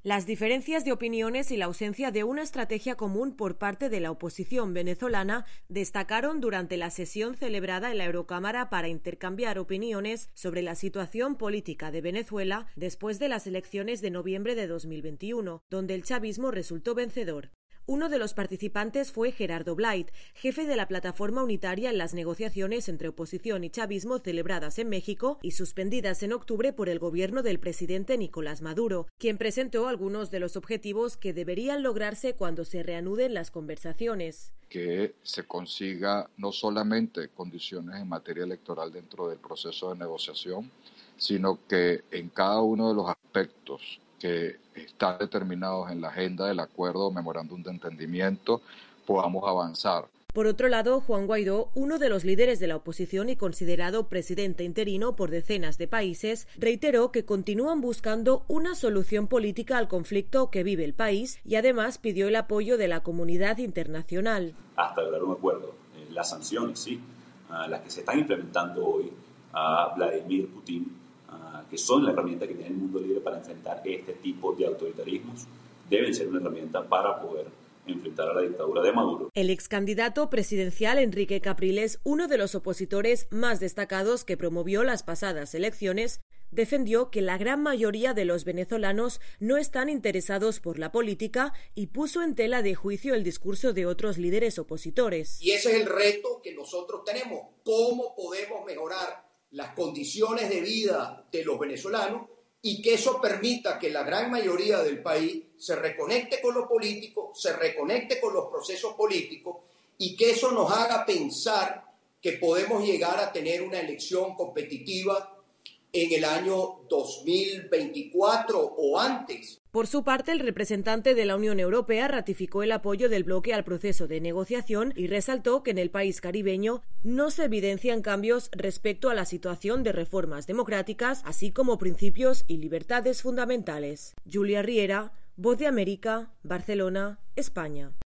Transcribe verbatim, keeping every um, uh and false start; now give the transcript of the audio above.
Las diferencias de opiniones y la ausencia de una estrategia común por parte de la oposición venezolana destacaron durante la sesión celebrada en la Eurocámara para intercambiar opiniones sobre la situación política de Venezuela después de las elecciones de noviembre de dos mil veintiuno, donde el chavismo resultó vencedor. Uno de los participantes fue Gerardo Blight, jefe de la plataforma unitaria en las negociaciones entre oposición y chavismo celebradas en México y suspendidas en octubre por el gobierno del presidente Nicolás Maduro, quien presentó algunos de los objetivos que deberían lograrse cuando se reanuden las conversaciones. Que se consiga no solamente condiciones en materia electoral dentro del proceso de negociación, sino que en cada uno de los aspectos que están determinados en la agenda del acuerdo o memorándum de entendimiento podamos avanzar. Por otro lado, Juan Guaidó, uno de los líderes de la oposición y considerado presidente interino por decenas de países, reiteró que continúan buscando una solución política al conflicto que vive el país y además pidió el apoyo de la comunidad internacional. Hasta lograr un acuerdo. Eh, las sanciones, sí, uh, las que se están implementando hoy a Vladimir Putin, que son la herramienta que tiene el mundo libre para enfrentar este tipo de autoritarismos, deben ser una herramienta para poder enfrentar a la dictadura de Maduro. El ex candidato presidencial Enrique Capriles, uno de los opositores más destacados que promovió las pasadas elecciones, defendió que la gran mayoría de los venezolanos no están interesados por la política y puso en tela de juicio el discurso de otros líderes opositores. Y ese es el reto que nosotros tenemos. ¿Cómo podemos mejorar las condiciones de vida de los venezolanos y que eso permita que la gran mayoría del país se reconecte con lo político, se reconecte con los procesos políticos y que eso nos haga pensar que podemos llegar a tener una elección competitiva en el año dos mil veinticuatro o antes? Por su parte, el representante de la Unión Europea ratificó el apoyo del bloque al proceso de negociación y resaltó que en el país caribeño no se evidencian cambios respecto a la situación de reformas democráticas, así como principios y libertades fundamentales. Julia Riera, Voz de América, Barcelona, España.